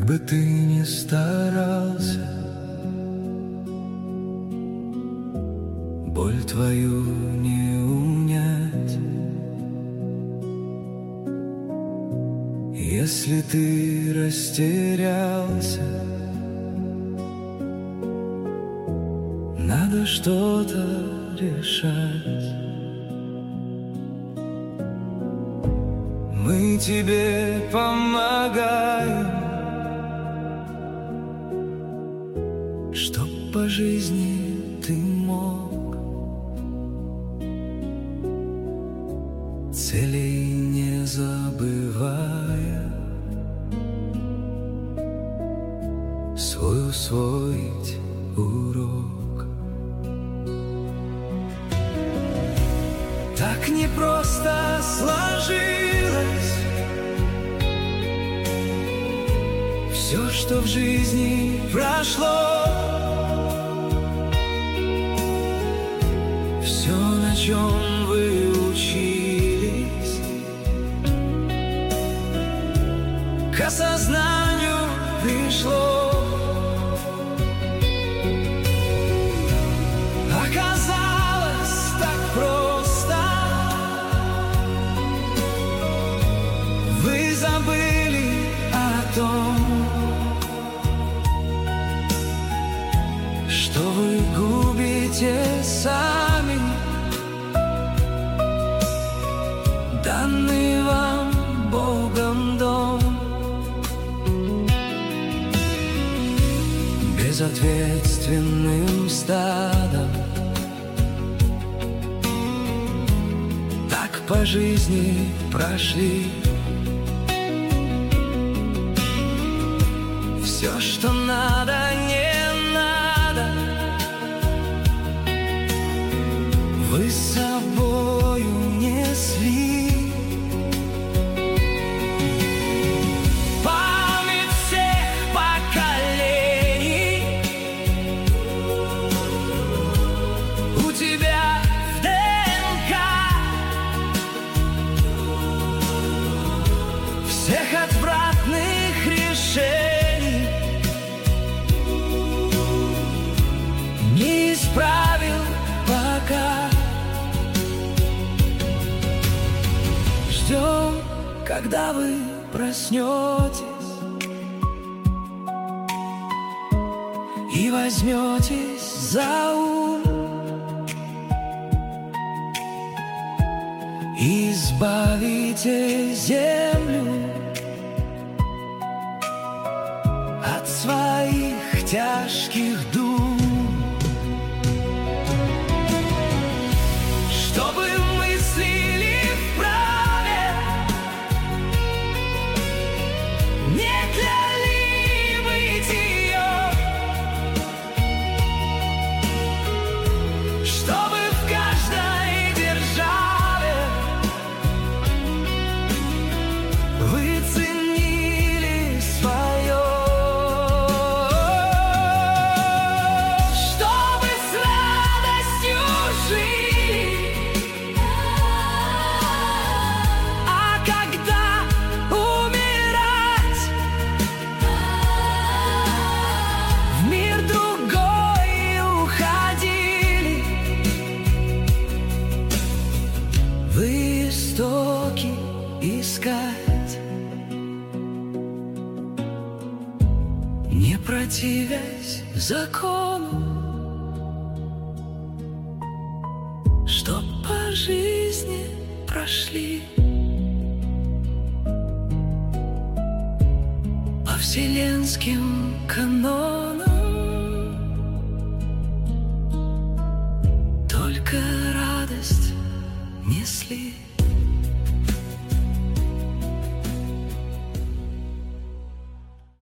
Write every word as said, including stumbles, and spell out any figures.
бы ты ни старался, боль твою не унять. Если ты растерялся, надо что-то решать. Мы тебе помогаем, чтоб по жизни ты мог целей не забывая свой усвоить урок. Так непросто сложилось все, что в жизни прошло, все, на чем вы учились, к осознанию пришло. Оказалось так просто, вы забыли о том, что вы губите сами данный вам Богом дом. Безответственным стадом так по жизни прошли. Все, что надо, не надо, вы с собою несли. Память всех поколений у тебя в ДНК, всех отвратных решений не исправил пока. Ждем, когда вы проснетесь и возьметесь за ум, избавите землю от своих тяжких дум. Чтобы мыслили вправе, не кляли бытие, чтобы в каждой державе вы ценили свое, чтобы с радостью жили. А когда умирать, в мир другой уходили, вы истоки искать, не противясь закону, чтоб по жизни прошли, по вселенским канонам только радость несли.